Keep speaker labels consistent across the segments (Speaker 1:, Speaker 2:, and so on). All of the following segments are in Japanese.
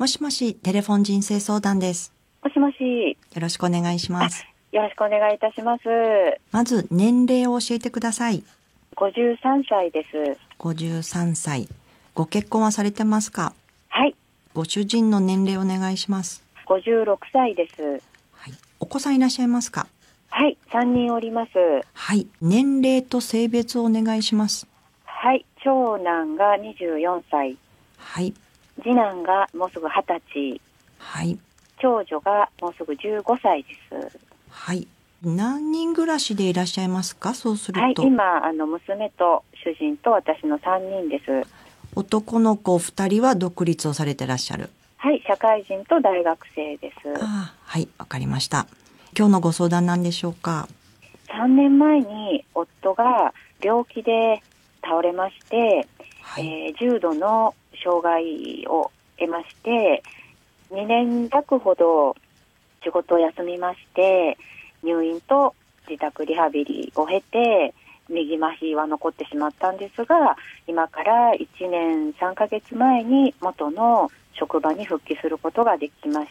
Speaker 1: もしもし、テレフォン人生相談です。
Speaker 2: もしもし。
Speaker 1: よろしくお願いします。
Speaker 2: よろしくお願いいたします。
Speaker 1: まず、年齢を教えてください。
Speaker 2: 53歳です。
Speaker 1: 53歳。ご結婚はされてますか？
Speaker 2: はい。
Speaker 1: ご主人の年齢お願いします。
Speaker 2: 56歳です。
Speaker 1: はい。お子さんいらっしゃいますか？
Speaker 2: はい。3人おります。
Speaker 1: はい。年齢と性別をお願いします。
Speaker 2: はい。長男が24歳。
Speaker 1: はい。
Speaker 2: 次男がもうすぐ20歳。
Speaker 1: はい。
Speaker 2: 長女がもうすぐ15歳です。
Speaker 1: はい。何人暮らしでいらっしゃいますか？そうすると。
Speaker 2: はい。今、娘と主人と私の3人です。
Speaker 1: 男の子2人は独立をされてらっしゃる。
Speaker 2: はい。社会人と大学生です。
Speaker 1: はい。わかりました。今日のご相談なんでしょうか
Speaker 2: ？3年前に夫が病気で倒れまして、
Speaker 1: はい。
Speaker 2: 重度の障害を得まして、2年弱ほど仕事を休みまして、入院と自宅リハビリを経て、右麻痺は残ってしまったんですが、今から1年3ヶ月前に元の職場に復帰することができました。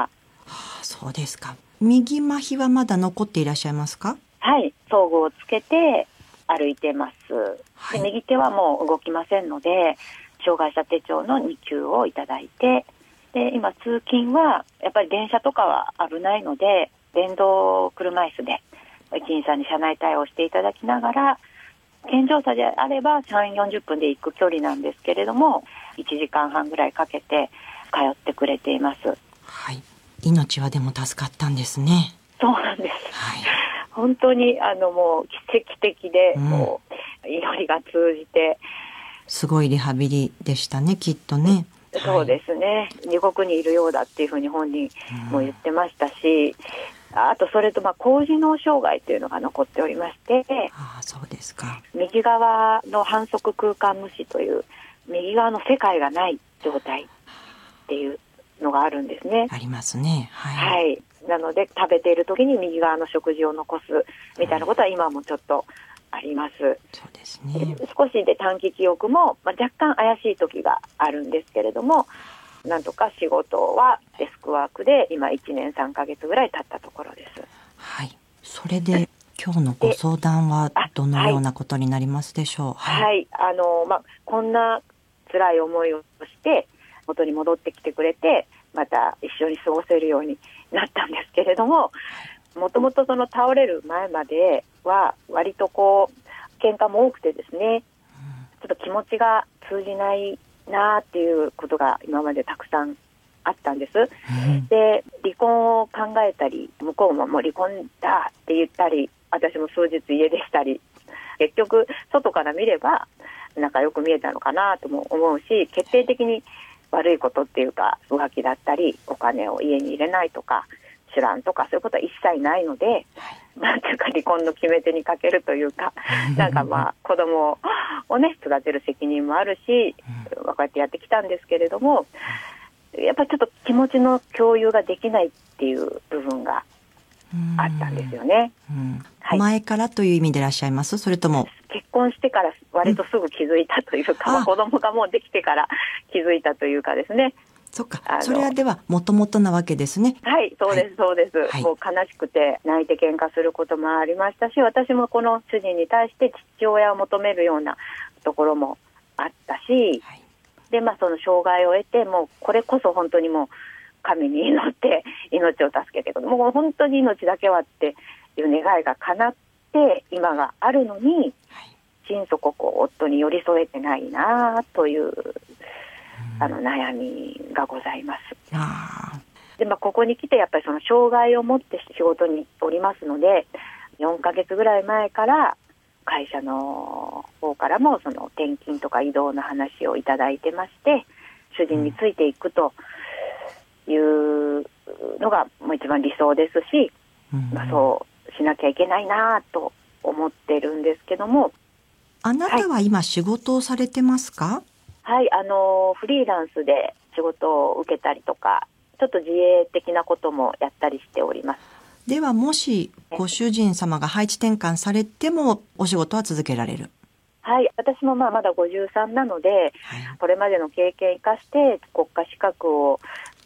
Speaker 1: そうですか。右麻痺はまだ残っていらっしゃいますか？
Speaker 2: はい、装具をつけて歩いてます。
Speaker 1: はい。
Speaker 2: で、右手はもう動きませんので、障害者手帳の2級をいただいて、で、今通勤はやっぱり電車とかは危ないので、電動車椅子で駅員さんに車内対応していただきながら、健常者であれば3、40分で行く距離なんですけれども、1時間半ぐらいかけて通ってくれています。
Speaker 1: はい。命はでも助かったんですね。
Speaker 2: そうなんです。
Speaker 1: はい。
Speaker 2: 本当にもう奇跡的で、もう祈りが通じて、
Speaker 1: すごいリハビリでしたね、きっとね。
Speaker 2: そうですね、地獄にいるようだっていうふうに本人も言ってましたし、あとそれと高次脳障害というのが残っておりまして、
Speaker 1: そうですか。
Speaker 2: 右側の反則空間無視という右側の世界がない状態っていうのがあるんですね。
Speaker 1: ありますね。はい。
Speaker 2: はい。なので食べている時に右側の食事を残すみたいなことは今もちょっとあります。
Speaker 1: そうですね。
Speaker 2: 少しで短期記憶も、若干怪しい時があるんですけれども、なんとか仕事はデスクワークで今1年3ヶ月ぐらい経ったところです。
Speaker 1: はい。それで今日のご相談はどのようなことになりますでしょう？
Speaker 2: はい。こんな辛い思いをして元に戻ってきてくれて、また一緒に過ごせるようになったんですけれども、もともとその倒れる前までは割と喧嘩も多くてですね、ちょっと気持ちが通じないなっていうことが今までたくさんあったんです。で、離婚を考えたり、向こうももう離婚だって言ったり、私も数日家出したり、結局外から見れば仲良く見えたのかなとも思うし、決定的に悪いことっていうか浮気だったり、お金を家に入れないとか知らんとか、そういうことは一切ないので、なんていうか離婚の決め手にかけるというか、なんか子供をね育てる責任もあるし、こうやってやってきたんですけれども、やっぱりちょっと気持ちの共有ができないっていう部分があったんですよね。
Speaker 1: はい、前からという意味でいらっしゃいます？それとも
Speaker 2: 結婚してから割とすぐ気づいたというか、子供がもうできてから気づいたというかですね。
Speaker 1: そっか、それはではもともとなわけですね。
Speaker 2: はい、そうです、そうです、はい、もう悲しくて泣いて喧嘩することもありましたし、私もこの主人に対して父親を求めるようなところもあったし、はい、でその障害を得て、もうこれこそ本当にもう神に祈って命を助けてくる、もう本当に命だけはっていう願いが叶って今があるのに、心底夫に寄り添えてないなという悩みがございます。で、ここに来てやっぱりその障害を持って仕事におりますので、4ヶ月ぐらい前から会社の方からもその転勤とか移動の話をいただいてまして、主人についていくというのがもう一番理想ですし、そうしなきゃいけないなと思ってるんですけども。
Speaker 1: あなたは今仕事をされてますか？
Speaker 2: はい、フリーランスで仕事を受けたりとか、ちょっと自営的なこともやったりしております。
Speaker 1: ではもしご主人様が配置転換されてもお仕事は続けられる？
Speaker 2: はい、私もまだ53なので、これまでの経験を生かして国家資格を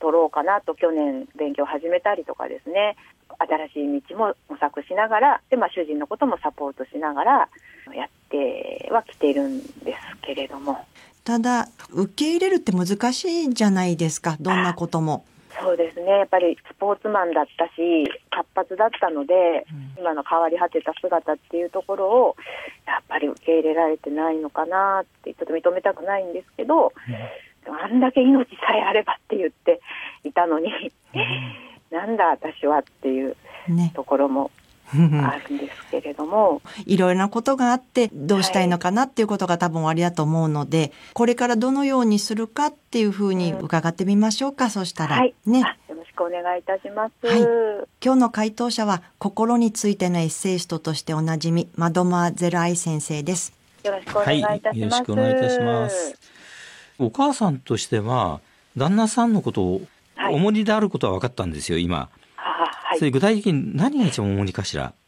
Speaker 2: 取ろうかなと去年勉強を始めたりとかですね、新しい道も模索しながらで、主人のこともサポートしながらやってはきてるんですけれども、
Speaker 1: ただ受け入れるって難しいじゃないですか、どんなことも。
Speaker 2: そうですね、やっぱりスポーツマンだったし活発だったので、今の変わり果てた姿っていうところをやっぱり受け入れられてないのかなってちょっと認めたくないんですけど、あんだけ命さえあればって言っていたのに、なんだ私はっていうところもあるんですけれども、
Speaker 1: いろいろなことがあってどうしたいのかなっていうことが多分おありだと思うので、これからどのようにするかっていうふうに伺ってみましょうか。そしたら、
Speaker 2: よろしくお願いいたします。
Speaker 1: 今日の回答者は心についてのエッセイストとしておなじみマドマーゼル愛先生です。
Speaker 2: よろしくお願いいたします。
Speaker 3: よろしくお願いいたします。お母さんとしては旦那さんのことを重荷であることは分かったんですよ今。それ具体的に何が一番重荷かしら。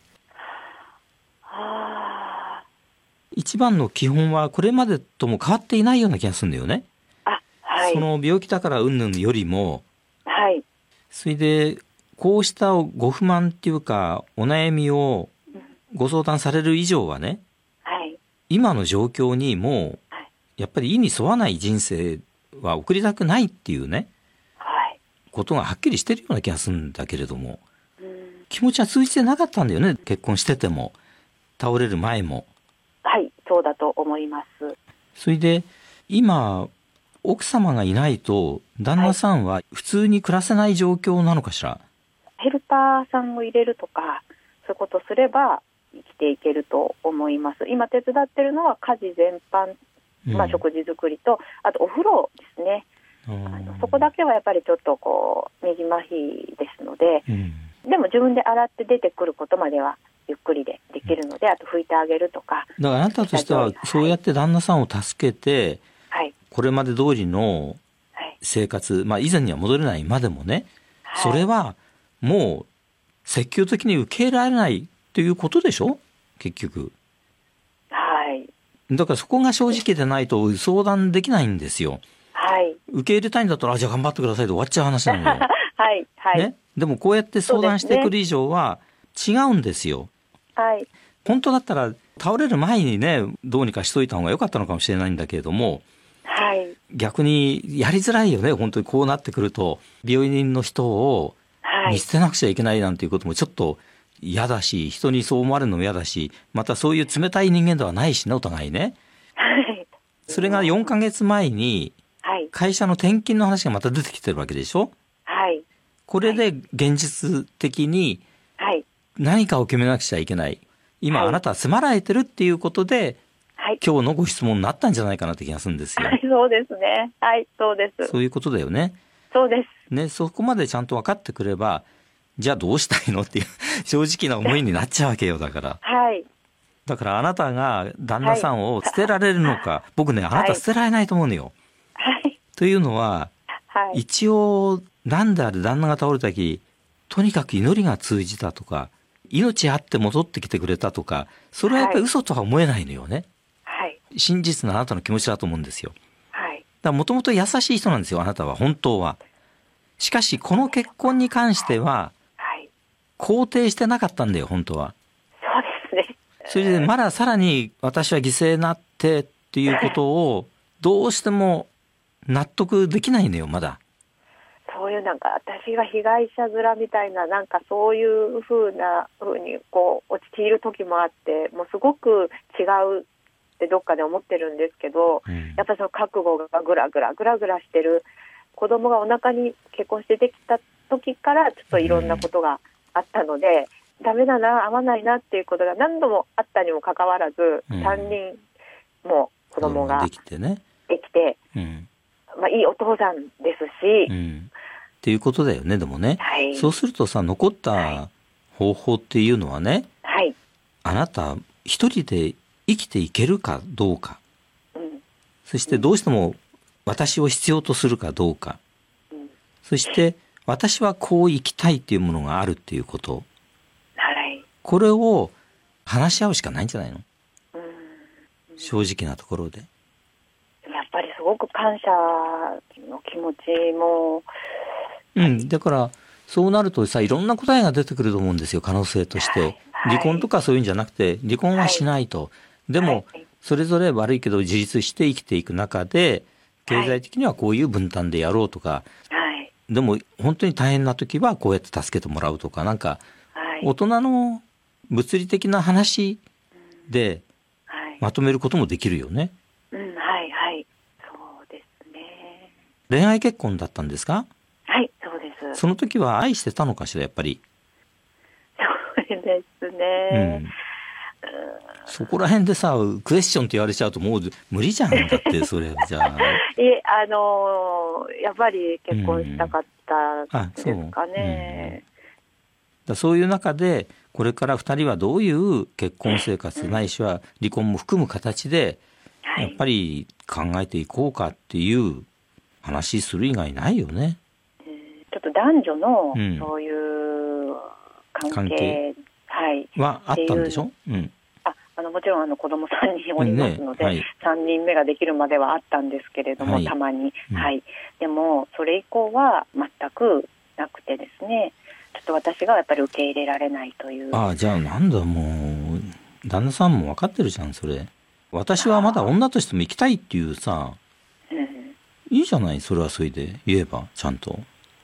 Speaker 3: 一番の基本はこれまでとも変わっていないような気がするんだよね。その病気だから云々よりも、それでこうしたご不満っていうかお悩みをご相談される以上はね、今の状況にもうやっぱり意に沿わない人生は送りたくないっていうね、ことがはっきりしてるような気がするんだけれども、気持ちは通じてなかったんだよね、結婚してても倒れる前も。
Speaker 2: そうだと思います。
Speaker 3: それで今奥様がいないと旦那さんは普通に暮らせない状況なのかしら。
Speaker 2: ヘルパーさんを入れるとかそういうことすれば生きていけると思います。今手伝ってるのは家事全般、食事作りとあとお風呂ですね。そこだけはやっぱりちょっと右麻痺ですので、でも自分で洗って出てくることまではゆっくりでできるので、あと拭いてあげるとか。
Speaker 3: だからあなたとしてはそうやって旦那さんを助けて、これまで通りの生活、以前には戻れないまでもね、それはもう積極的に受け入れられないということでしょ結局。だからそこが正直でないと相談できないんですよ。受け入れたいんだったらじゃあ頑張ってくださいで終わっちゃう話なのよ。ね、でもこうやって相談してくる以上は違うんですよ。本当だったら倒れる前にねどうにかしといた方が良かったのかもしれないんだけれども、逆にやりづらいよね。本当にこうなってくると病院の人を見捨てなくちゃいけないなんていうこともちょっと嫌だし、人にそう思われるのも嫌だし、またそういう冷たい人間ではないしね、お互いね。それが4ヶ月前に会社の転勤の話がまた出てきてるわけでしょ。これで現実的に何かを決めなくちゃいけない。今あなたは迫られてるっていうことで、今日のご質問になったんじゃないかなって気がするんですよ。
Speaker 2: そうですね。そうです。
Speaker 3: そういうことだよね。
Speaker 2: そうです。
Speaker 3: ね、そこまでちゃんと分かってくれば、じゃあどうしたいのっていう正直な思いになっちゃうわけよ。だから。だからあなたが旦那さんを捨てられるのか、僕ねあなた捨てられないと思うのよ。というのは、一応なんであれ旦那が倒れた時とにかく祈りが通じたとか命あって戻ってきてくれたとか、それはやっぱり嘘とは思えないのよね。真実なあなたの気持ちだと思うんですよ。だからもともと優しい人なんですよ、あなたは本当は。しかしこの結婚に関しては肯定してなかったんだよ本当は。
Speaker 2: そうですね。
Speaker 3: それでまださらに私は犠牲になってっていうことをどうしても納得できないのよまだ。
Speaker 2: そういう私が被害者面みたいなそういう風に陥る時もあって、もうすごく違うってどっかで思ってるんですけど、やっぱりその覚悟がぐらぐらしてる子供がお腹に結婚してできた時からちょっといろんなことがあったので、ダメだな合わないなっていうことが何度もあったにもかかわらず、3人も子供ができて、いいお父さんですし、
Speaker 3: っていうことだよね。でもね、そうするとさ、残った方法っていうのはね、あなた一人で生きていけるかどうか、そしてどうしても私を必要とするかどうか、そして私はこう生きたいっていうものがあるっていうこと、これを話し合うしかないんじゃないの？正直なところで。
Speaker 2: やっぱりすごく感謝の気持ちも
Speaker 3: だからそうなるとさ、いろんな答えが出てくると思うんですよ、可能性として。離婚とかそういうんじゃなくて、離婚はしないと。でも、それぞれ悪いけど自立して生きていく中で、経済的にはこういう分担でやろうとか、でも本当に大変な時はこうやって助けてもらうとか、なんか、大人の物理的な話でまとめることもできるよね。
Speaker 2: そうですね。
Speaker 3: 恋愛結婚だったんですか？
Speaker 2: はい、そうです。
Speaker 3: その時は愛してたのかしら、やっぱり。
Speaker 2: そうですね。
Speaker 3: そこら辺でさ、クエスチョンって言われちゃうともう無理じゃん。だってそれじゃあ。
Speaker 2: やっぱり結婚したかったですかね。
Speaker 3: そういう中でこれから2人はどういう結婚生活ないしは離婚も含む形でやっぱり考えていこうかっていう話する以外ないよね。
Speaker 2: ちょっと男女のそういう関係
Speaker 3: はあったんでしょ？
Speaker 2: もちろん子供3人おりますので、3人目ができるまではあったんですけれども、たまに、でもそれ以降は全くなくてですね、ちょっと私がやっぱり受け入れられないという。
Speaker 3: じゃあなんだ、もう旦那さんも分かってるじゃんそれ。私はまだ女としても生きたいっていうさ、いいじゃない、それはそれで言えばちゃんと。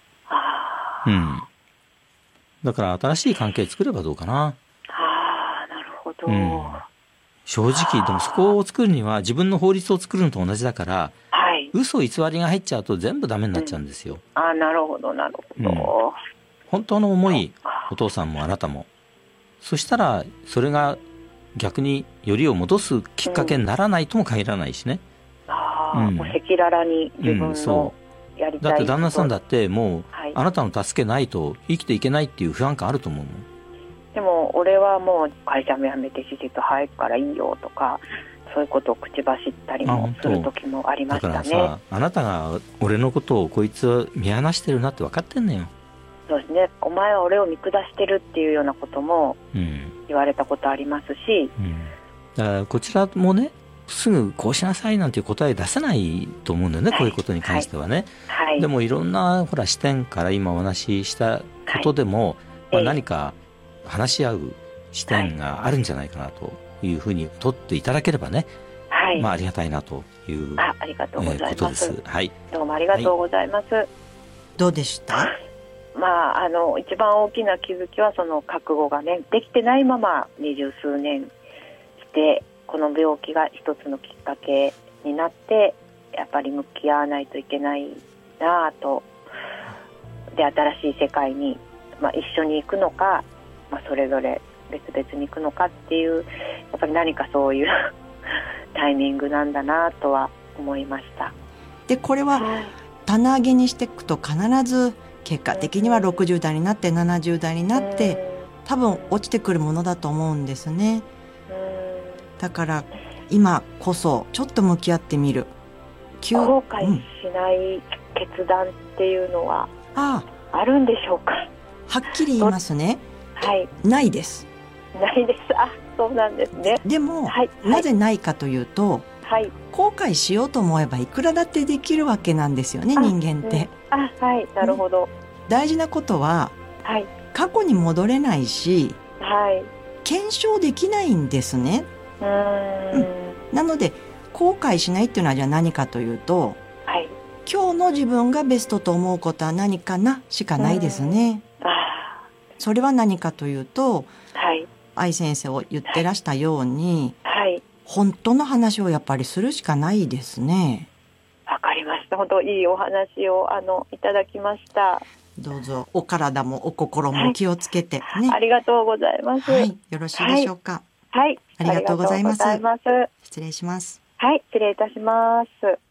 Speaker 3: だから新しい関係作ればどうかな。
Speaker 2: なるほど。
Speaker 3: 正直でもそこを作るには自分の法律を作るのと同じだから、嘘偽りが入っちゃうと全部ダメになっちゃうんですよ。
Speaker 2: なるほどなるほど。
Speaker 3: 本当の思い、お父さんもあなたも。そしたらそれが逆によりを戻すきっかけにならないとも限らないしね。
Speaker 2: 赤裸々に自分のやりたい。
Speaker 3: だって旦那さんだってもう、あなたの助けないと生きていけないっていう不安感あると思うの。
Speaker 2: でも俺はもう会社も辞めて施設入るからいいよとか、そういうことを口走ったりもする時もありましたね。だからさ、あ
Speaker 3: なたが俺のことをこいつは見放してるなって分かってんのよ。
Speaker 2: そうですね。お前は俺を見下してるっていうようなことも言われたことありますし、
Speaker 3: だからこちらもね、すぐこうしなさいなんていう答え出せないと思うんだよね、こういうことに関してはね。でもいろんなほら視点から今お話ししたことでも、何か話し合う視点があるんじゃないかなというふうに取っていただければね、ありがたいなということです。
Speaker 2: どうもありがとうございます。
Speaker 1: どうでした？
Speaker 2: 一番大きな気づきはその覚悟がねできてないまま20数年してこの病気が一つのきっかけになってやっぱり向き合わないといけないなぁと。で新しい世界に、一緒に行くのか、それぞれ別々に行くのかっていうやっぱり何かそういうタイミングなんだなとは思いました。
Speaker 1: でこれは棚上げにしていくと必ず結果的には60代になって70代になって多分落ちてくるものだと思うんですね。だから今こそちょっと向き合ってみる。
Speaker 2: 後悔しない決断っていうのはあるんでしょうか？
Speaker 1: はっきり言いますね。ないです。
Speaker 2: ないです。そうなんですね。
Speaker 1: でも、なぜないかというと、後悔しようと思えばいくらだってできるわけなんですよね、人間って。
Speaker 2: なるほど。
Speaker 1: 大事なことは、過去に戻れないし、検証できないんですね。なので後悔しないっていうのはじゃあ何かというと、今日の自分がベストと思うことは何かなしかないですね。それは何かというと、愛先生を言ってらしたように、本当の話をやっぱりするしかないですね。
Speaker 2: わかりました。本当いいお話をいただきました。
Speaker 1: どうぞお体もお心も気をつけてね。
Speaker 2: ありがとうございます。
Speaker 1: よろしいでしょうか？ありがとうございます。失礼します。
Speaker 2: 失礼いたします。